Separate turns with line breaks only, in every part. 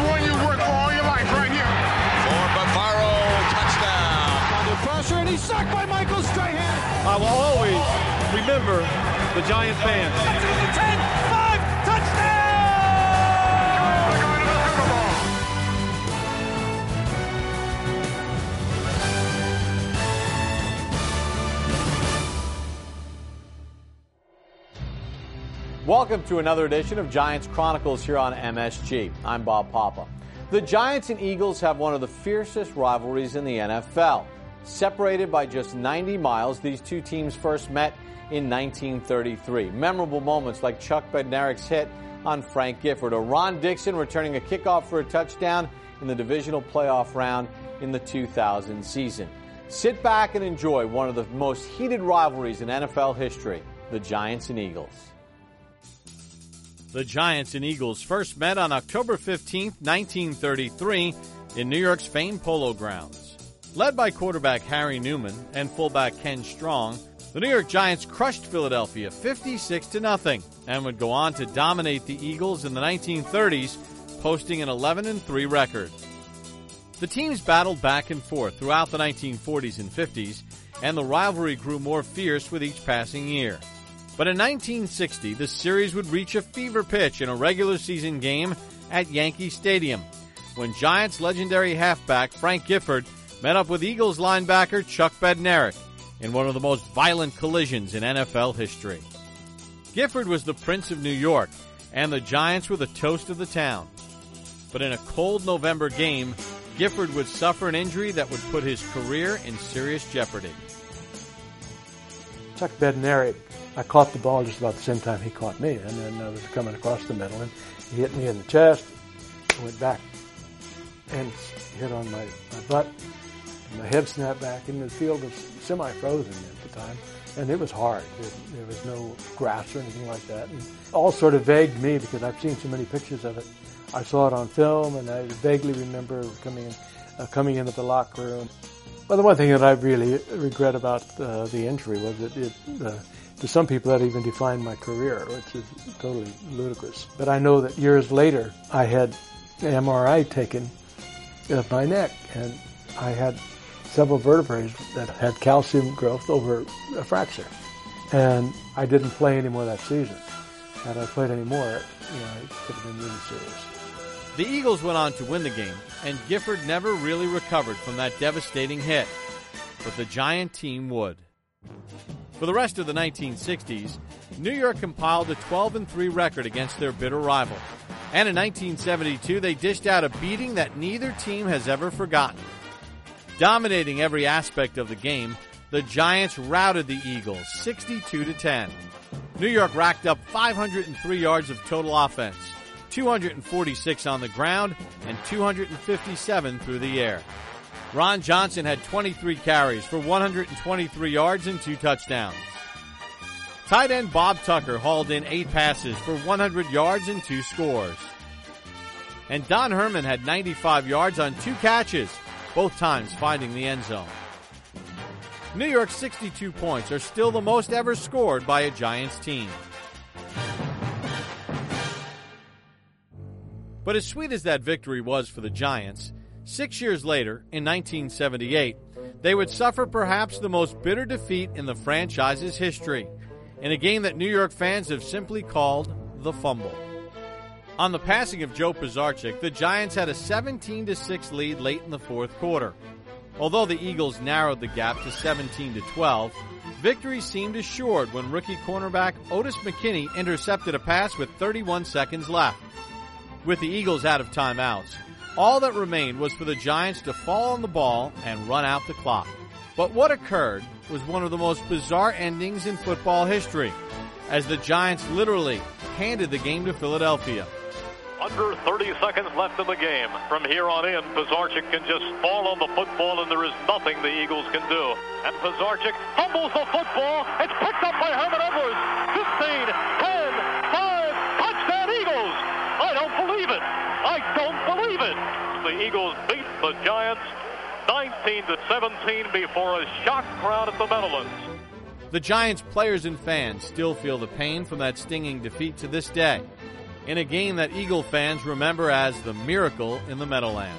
one you work for all your life right here.
For Bavaro, touchdown.
Under pressure, and he's sacked by Michael Strahan.
I will always remember the Giant fans.
10, 5, touchdown!
Welcome to another edition of Giants Chronicles here on MSG. I'm Bob Papa. The Giants and Eagles have one of the fiercest rivalries in the NFL. Separated by just 90 miles, these two teams first met in 1933. Memorable moments like Chuck Bednarik's hit on Frank Gifford, or Ron Dixon returning a kickoff for a touchdown in the divisional playoff round in the 2000 season. Sit back and enjoy one of the most heated rivalries in NFL history, the Giants and Eagles. The Giants and Eagles first met on October 15, 1933, in New York's famed Polo Grounds. Led by quarterback Harry Newman and fullback Ken Strong, the New York Giants crushed Philadelphia 56-0 and would go on to dominate the Eagles in the 1930s, posting an 11-3 record. The teams battled back and forth throughout the 1940s and 50s, and the rivalry grew more fierce with each passing year. But in 1960, the series would reach a fever pitch in a regular season game at Yankee Stadium, when Giants legendary halfback Frank Gifford met up with Eagles linebacker Chuck Bednarik in one of the most violent collisions in NFL history. Gifford was the Prince of New York, and the Giants were the toast of the town. But in a cold November game, Gifford would suffer an injury that would put his career in serious jeopardy.
Chuck Bednarik, I caught the ball just about the same time he caught me, and then I was coming across the middle, and he hit me in the chest, went back, and hit on my butt, and my head snapped back, and the field was semi-frozen at the time, and it was hard. There was no grass or anything like that, and all sort of vague me because I've seen so many pictures of it. I saw it on film, and I vaguely remember coming into the locker room. Well, the one thing that I really regret about the injury was that to some people that even defined my career, which is totally ludicrous. But I know that years later I had an MRI taken of my neck, and I had several vertebrae that had calcium growth over a fracture. And I didn't play anymore that season. Had I played anymore, it could have been really serious.
The Eagles went on to win the game, and Gifford never really recovered from that devastating hit. But the Giant team would. For the rest of the 1960s, New York compiled a 12-3 record against their bitter rival. And in 1972, they dished out a beating that neither team has ever forgotten. Dominating every aspect of the game, the Giants routed the Eagles 62-10. New York racked up 503 yards of total offense, 246 on the ground, and 257 through the air. Ron Johnson had 23 carries for 123 yards and 2 touchdowns. Tight end Bob Tucker hauled in 8 passes for 100 yards and 2 scores. And Don Herman had 95 yards on 2 catches, both times finding the end zone. New York's 62 points are still the most ever scored by a Giants team. But as sweet as that victory was for the Giants, 6 years later, in 1978, they would suffer perhaps the most bitter defeat in the franchise's history, in a game that New York fans have simply called the fumble. On the passing of Joe Pisarcik, the Giants had a 17-6 lead late in the fourth quarter. Although the Eagles narrowed the gap to 17-12, victory seemed assured when rookie cornerback Otis McKinney intercepted a pass with 31 seconds left. With the Eagles out of timeouts, all that remained was for the Giants to fall on the ball and run out the clock. But what occurred was one of the most bizarre endings in football history, as the Giants literally handed the game to Philadelphia.
Under 30 seconds left in the game. From here on in, Pisarcik can just fall on the football, and there is nothing the Eagles can do. And Pisarcik fumbles the football. It's picked up by Herman Edwards. 15, 10, 5, touchdown Eagles! I don't believe it. I don't believe it. The Eagles beat the Giants 19-17 before a shocked crowd at the Meadowlands.
The Giants players and fans still feel the pain from that stinging defeat to this day. in a game that Eagle fans remember as the Miracle in the Meadowlands.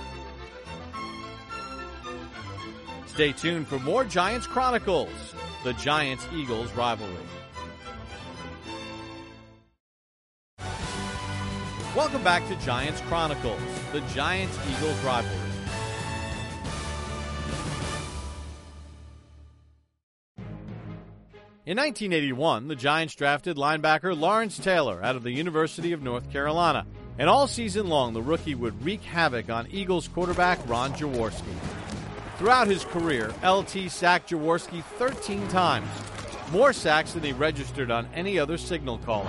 Stay tuned for more Giants Chronicles, the Giants-Eagles rivalry. Welcome back to Giants Chronicles, the Giants-Eagles rivalry. In 1981, the Giants drafted linebacker Lawrence Taylor out of the University of North Carolina. And all season long, the rookie would wreak havoc on Eagles quarterback Ron Jaworski. Throughout his career, LT sacked Jaworski 13 times, more sacks than he registered on any other signal caller.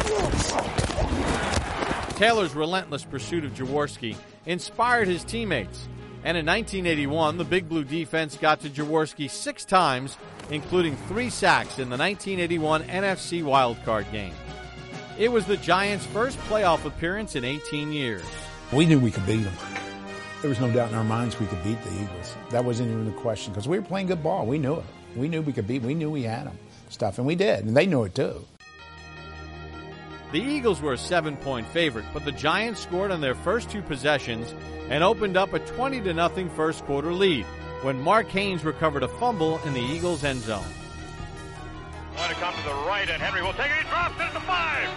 Taylor's relentless pursuit of Jaworski inspired his teammates, and in 1981, the Big Blue defense got to Jaworski 6 times, including 3 sacks in the 1981 NFC wildcard game. It was the Giants' first playoff appearance in 18 years.
We knew we could beat them. There was no doubt in our minds we could beat the Eagles. That wasn't even a question because we were playing good ball. We knew it. We knew we could beat. We knew we had them, stuff, and we did, and they knew it too.
The Eagles were a 7-point favorite, but the Giants scored on their first 2 possessions and opened up a 20-0 first quarter lead when Mark Haynes recovered a fumble in the Eagles' end zone.
Going to come to the right, and Henry will take it. He drops it at the 5.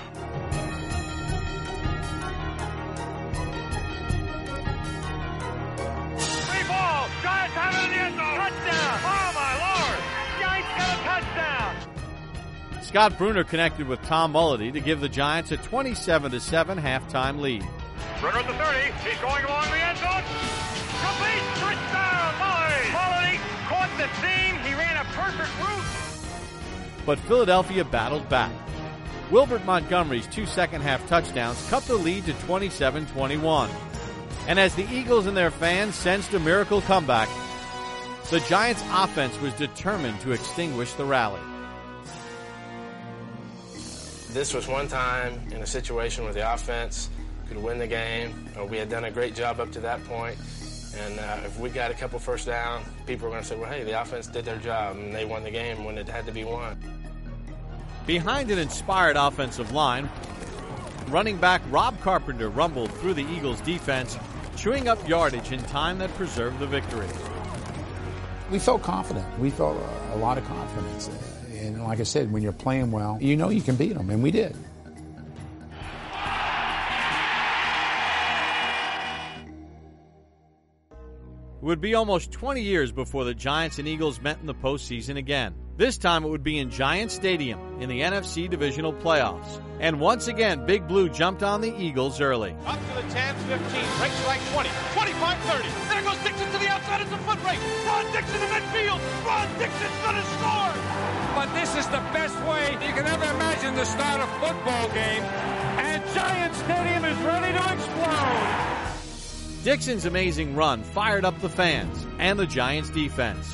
Free ball. Giants have it in the end zone. Touchdown. Oh, my Lord. Giants got a touchdown.
Scott Bruner connected with Tom Mulledy to give the Giants a 27-7 halftime lead.
Bruner at the 30. He's going along the end zone. Complete. Touchdown. Mulledy caught the seam. He ran a perfect route.
But Philadelphia battled back. Wilbert Montgomery's 2 second-half touchdowns cut the lead to 27-21. And as the Eagles and their fans sensed a miracle comeback, the Giants' offense was determined to extinguish the rally.
This was one time in a situation where the offense could win the game. We had done a great job up to that point. And if we got a couple first down, people were going to say, well, hey, the offense did their job, and they won the game when it had to be won.
Behind an inspired offensive line, running back Rob Carpenter rumbled through the Eagles' defense, chewing up yardage in time that preserved the victory.
We felt confident. We felt a lot of confidence. And like I said, when you're playing well, you know you can beat them, and we did.
It would be almost 20 years before the Giants and Eagles met in the postseason again. This time it would be in Giant Stadium in the NFC Divisional Playoffs. And once again, Big Blue jumped on the Eagles early.
Up to the 10, 15, breaks right 20, 25, 30. There goes Dixon to the outside. It's a foot race. Ron Dixon in midfield. Ron Dixon's going to score. But this is the best way you can ever imagine to start a football game. And Giant Stadium is ready to explode.
Dixon's amazing run fired up the fans and the Giants' defense.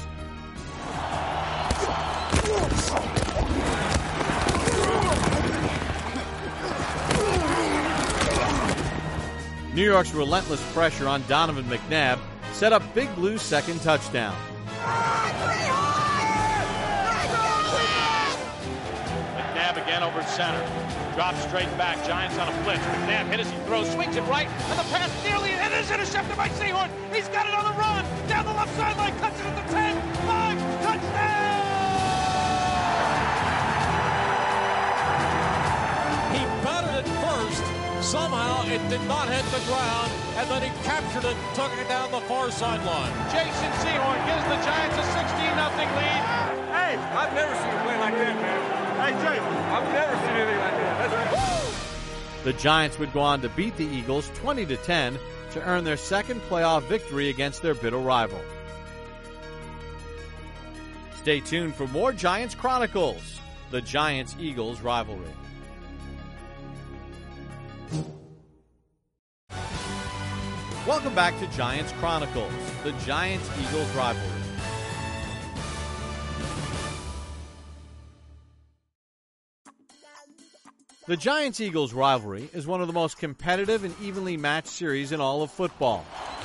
New York's relentless pressure on Donovan McNabb set up Big Blue's second touchdown.
McNabb again over center. Drops straight back. Giants on a blitz. McNabb hit as he throws. Swings it right. And the pass nearly and is intercepted by Sehorn. He's got it on the run. Down the left sideline. Cuts it at the 10. 5. Touchdown! He batted it first. Somehow it did not hit the ground. And then he captured it, took it down the far sideline. Jason Sehorn gives the Giants a 16-0 lead.
Hey, I've never seen him play like that, man. Hey, Jay, I've never seen anything like that.
The Giants would go on to beat the Eagles 20-10 to earn their second playoff victory against their bitter rival. Stay tuned for more Giants Chronicles, the Giants-Eagles rivalry. Welcome back to Giants Chronicles, the Giants-Eagles rivalry. The Giants-Eagles rivalry is one of the most competitive and evenly matched series in all of football.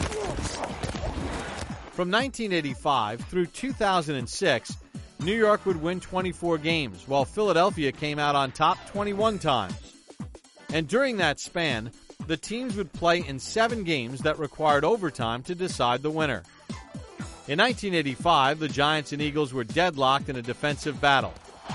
From 1985 through 2006, New York would win 24 games, while Philadelphia came out on top 21 times. And during that span, the teams would play in 7 games that required overtime to decide the winner. In 1985, the Giants and Eagles were deadlocked in a defensive battle.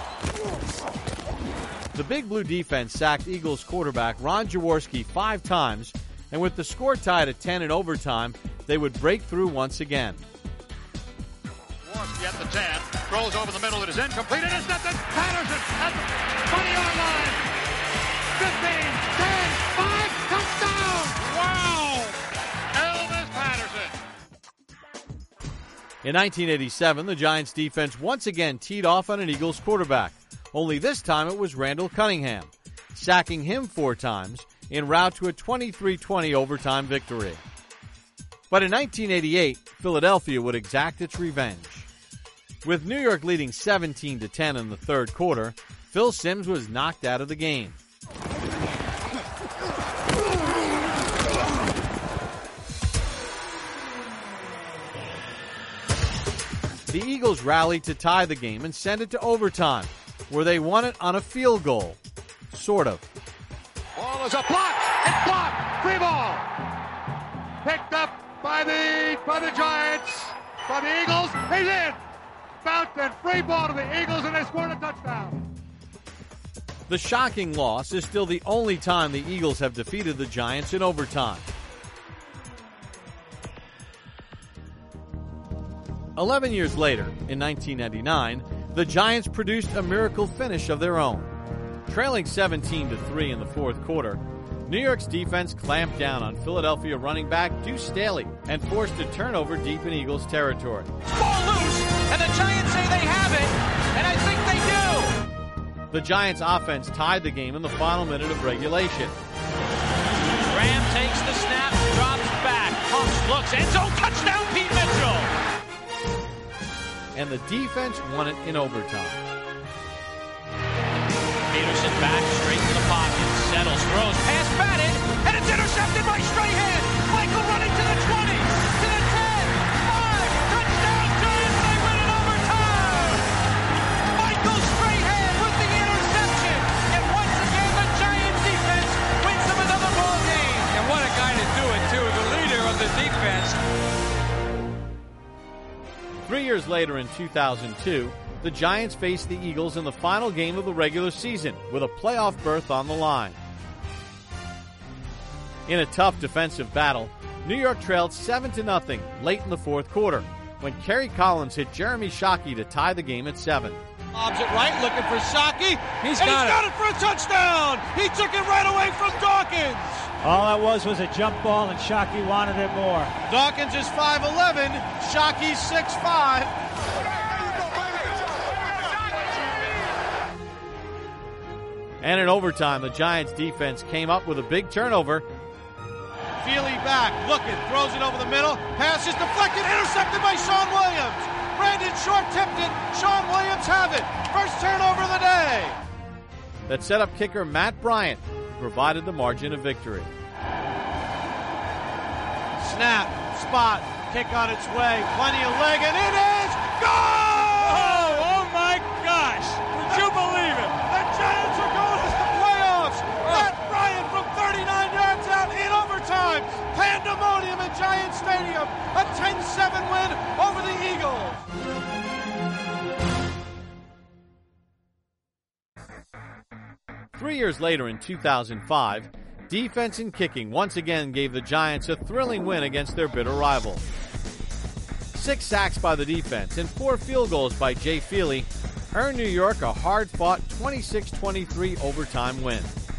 The Big Blue defense sacked Eagles quarterback Ron Jaworski 5 times, and with the score tied at 10 in overtime, they would break through once again.
Jaworski at the 10, throws over the middle, it is incomplete, intercepted, Patterson at the 20-yard line, 15, 10, 5, touchdown! Wow! Elvis Patterson.
In 1987, the Giants defense once again teed off on an Eagles quarterback. Only this time it was Randall Cunningham, sacking him 4 times en route to a 23-20 overtime victory. But in 1988, Philadelphia would exact its revenge. With New York leading 17-10 in the third quarter, Phil Simms was knocked out of the game. The Eagles rallied to tie the game and send it to overtime, where they won it on a field goal. Sort of.
Ball is a block. It's blocked. Free ball. Picked up by the Giants. By the Eagles. He's in. Fountain. Free ball to the Eagles, and they scored a touchdown.
The shocking loss is still the only time the Eagles have defeated the Giants in overtime. 11 years later, in 1999, the Giants produced a miracle finish of their own. Trailing 17-3 in the fourth quarter, New York's defense clamped down on Philadelphia running back Deuce Staley and forced a turnover deep in Eagles territory.
Ball loose, and the Giants say they have it, and I think they do.
The Giants' offense tied the game in the final minute of regulation.
Graham takes the snap, drops back, pumps, looks, end zone, touchdown, Pete Mitchell.
And the defense won it in overtime.
Peterson back straight to the pocket, settles, throws, pass batted, and it's intercepted by Strahan. Michael running to the 20, to the 10, 5, touchdown Giants, they win in overtime. Michael Strahan with the interception, and once again the Giants defense wins them another ball game.
And what a guy to do it too, the leader of the defense.
3 years later in 2002, the Giants faced the Eagles in the final game of the regular season with a playoff berth on the line. In a tough defensive battle, New York trailed 7-0 late in the fourth quarter when Kerry Collins hit Jeremy Shockey to tie the game at 7.
Lobs it right, looking for Shockey.
He's got it
for a touchdown. He took it right away from Dawkins.
All that was a jump ball, and Shockey wanted it more.
Dawkins is 5'11", Shockey's 6'5".
And in overtime, the Giants defense came up with a big turnover.
Feely back, looking, throws it over the middle. Pass is deflected, intercepted by Sean Williams. Brandon Short tipped it. Sean Williams have it. First turnover of the day.
That set up kicker Matt Bryant, who provided the margin of victory.
Snap, spot, kick on its way, plenty of leg, and it is gone!
Oh my gosh! Would you believe it?
The Giants are going to the playoffs! Matt Bryant from 39 yards out in overtime! Pandemonium at Giant Stadium! A 10-7 win over the Eagles!
Three years later in 2005, defense and kicking once again gave the Giants a thrilling win against their bitter rival. 6 sacks by the defense and 4 field goals by Jay Feely earned New York a hard-fought 26-23 overtime win.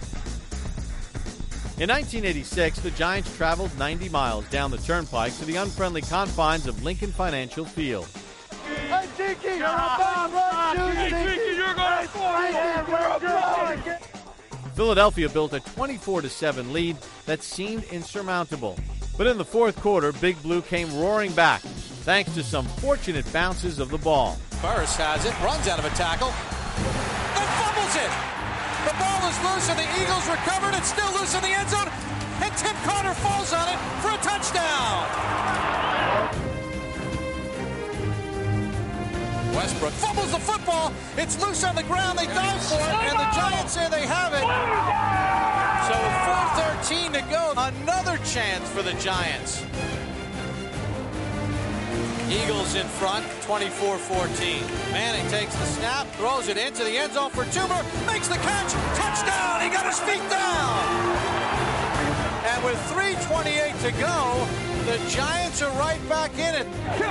In 1986, the Giants traveled 90 miles down the turnpike to the unfriendly confines of Lincoln Financial Field.
Hey, Dinky, you're a bomb. Dinky, you're going to score.
Philadelphia built a 24-7 lead that seemed insurmountable. But in the fourth quarter, Big Blue came roaring back, thanks to some fortunate bounces of the ball.
Burris has it, runs out of a tackle, and fumbles it. The ball is loose, and the Eagles recovered. It's still loose in the end zone, and Tim Carter falls on it for a touchdown. Westbrook fumbles the football. It's loose on the ground. They dive for it, and the Giants say they have it. So with 4:13 to go, another chance for the Giants. Eagles in front, 24-14. Manning takes the snap, throws it into the end zone for Toomer, makes the catch, touchdown, he got his feet down. And with 3:28 to go, the Giants are right back in it.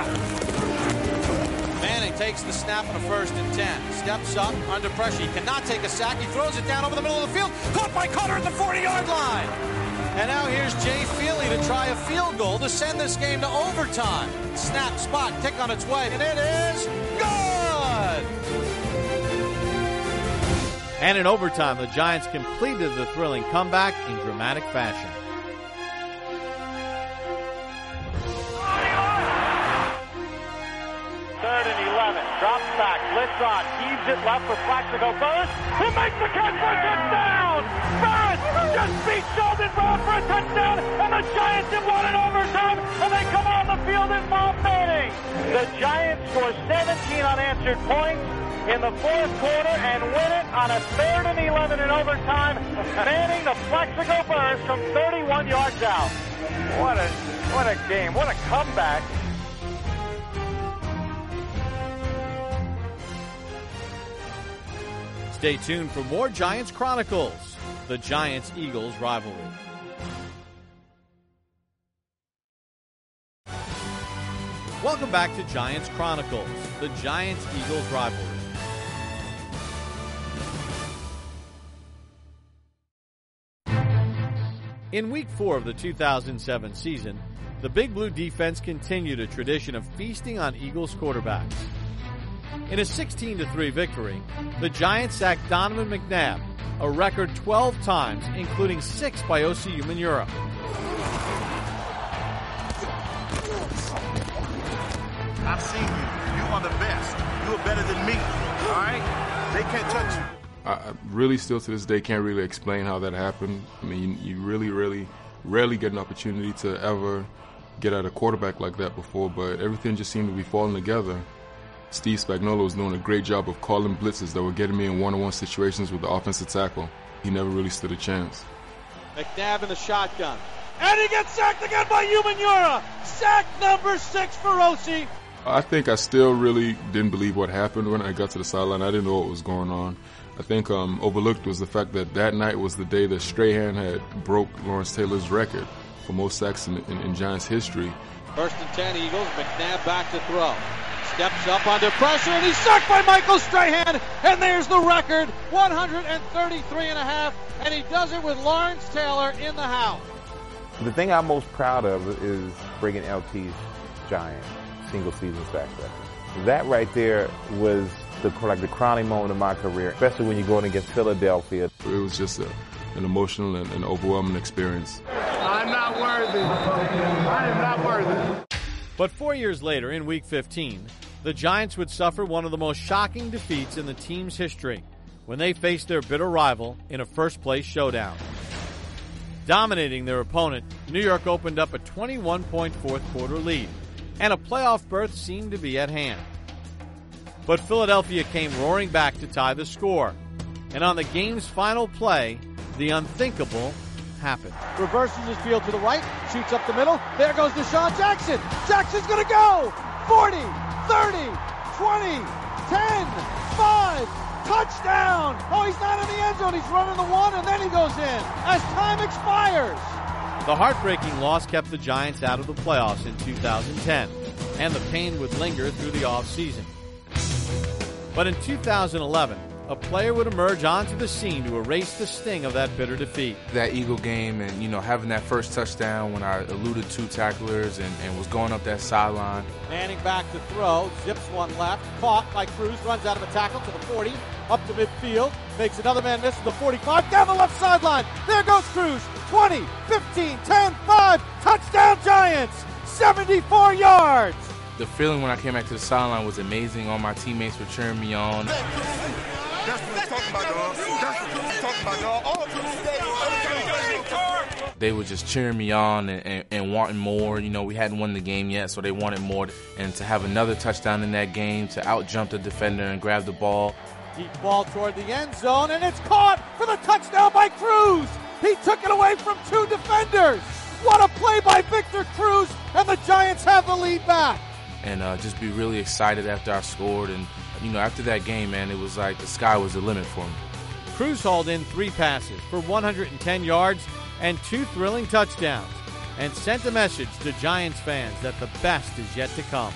Manning takes the snap on a 1st and 10. Steps up under pressure. He cannot take a sack. He throws it down over the middle of the field. Caught by Cutter at the 40-yard line. And now here's Jay Feely to try a field goal to send this game to overtime. Snap, spot, kick on its way, and it is good!
And in overtime, the Giants completed the thrilling comeback in dramatic fashion.
Drops back, lifts on, heaves it left for Plaxico Burress, who makes the catch for a touchdown! Burress just beat Sheldon Brown for a touchdown, and the Giants have won in overtime, and they come on the field in Bob Manning. The Giants score 17 unanswered points in the 4th quarter and win it on a 3rd and 11 in overtime. Manning to Plaxico Burress from 31 yards out. What a game, what a comeback.
Stay tuned for more Giants Chronicles, the Giants-Eagles rivalry. Welcome back to Giants Chronicles, the Giants-Eagles rivalry. In Week 4 of the 2007 season, the Big Blue defense continued a tradition of feasting on Eagles quarterbacks. In a 16-3 victory, the Giants sacked Donovan McNabb a record 12 times, including 6 by Osi Umenyiora.
I've seen you. You are the best. You are better than me. All right? They can't touch you.
I really still to this day can't really explain how that happened. I mean, you really rarely get an opportunity to ever get at a quarterback like that before, but everything just seemed to be falling together. Steve Spagnuolo was doing a great job of calling blitzes that were getting me in one-on-one situations with the offensive tackle. He never really stood a chance.
McNabb in the shotgun. And he gets sacked again by Umenyiora. Sack number 6 for Osi.
I think I still really didn't believe what happened when I got to the sideline. I didn't know what was going on. I think overlooked was the fact that night was the day that Strahan had broke Lawrence Taylor's record for most sacks in Giants history.
1st and 10 Eagles, McNabb back to throw. Steps up under pressure, and he's sacked by Michael Strahan, and there's the record, 133.5, and he does it with Lawrence Taylor in the house.
The thing I'm most proud of is breaking LT's giant single-season sack record. That right there was the crowning moment of my career, especially when you're going against Philadelphia.
It was just an emotional and overwhelming experience.
I'm not worthy. I am not worthy.
But 4 years later, in Week 15, the Giants would suffer one of the most shocking defeats in the team's history when they faced their bitter rival in a first-place showdown. Dominating their opponent, New York opened up a 21-point fourth-quarter lead, and a playoff berth seemed to be at hand. But Philadelphia came roaring back to tie the score, and on the game's final play, the unthinkable happened.
Reverses his field to the right, shoots up the middle. There goes Deshaun Jackson. Jackson's going to go. 40, 30, 20, 10, 5, touchdown. Oh, he's not in the end zone. He's running the one, and then he goes in as time expires.
The heartbreaking loss kept the Giants out of the playoffs in 2010, and the pain would linger through the offseason. But in 2011, a player would emerge onto the scene to erase the sting of that bitter defeat.
That Eagle game and, having that first touchdown when I eluded 2 tacklers and was going up that sideline.
Manning back to throw, zips one left, caught by Cruz, runs out of a tackle to the 40, up to midfield, makes another man miss to the 45, down the left sideline. There goes Cruz, 20, 15, 10, 5, touchdown Giants, 74 yards.
The feeling when I came back to the sideline was amazing. All my teammates were cheering me on.
That's what I'm talking about, dog. That's what I'm talking about, dog. All to the
They were just cheering me on and wanting more. We hadn't won the game yet, so they wanted more. And to have another touchdown in that game, to out-jump the defender and grab the ball.
Deep ball toward the end zone, and it's caught for the touchdown by Cruz.
He took it away from 2 defenders. What a play by Victor Cruz, and the Giants have the lead back.
And just be really excited after I scored. And, after that game, man, it was like the sky was the limit for me.
Cruz hauled in 3 passes for 110 yards and 2 thrilling touchdowns, and sent a message to Giants fans that the best is yet to come.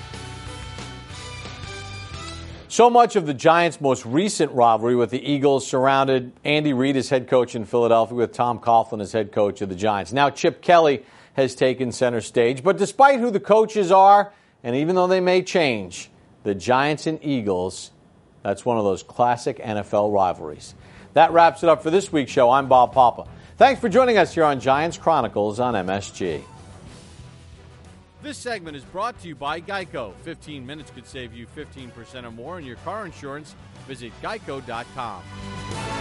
So much of the Giants' most recent rivalry with the Eagles surrounded Andy Reid as head coach in Philadelphia with Tom Coughlin as head coach of the Giants. Now Chip Kelly has taken center stage, but despite who the coaches are, and even though they may change, the Giants and Eagles, that's one of those classic NFL rivalries. That wraps it up for this week's show. I'm Bob Papa. Thanks for joining us here on Giants Chronicles on MSG. This segment is brought to you by Geico. 15 minutes could save you 15% or more on your car insurance. Visit geico.com.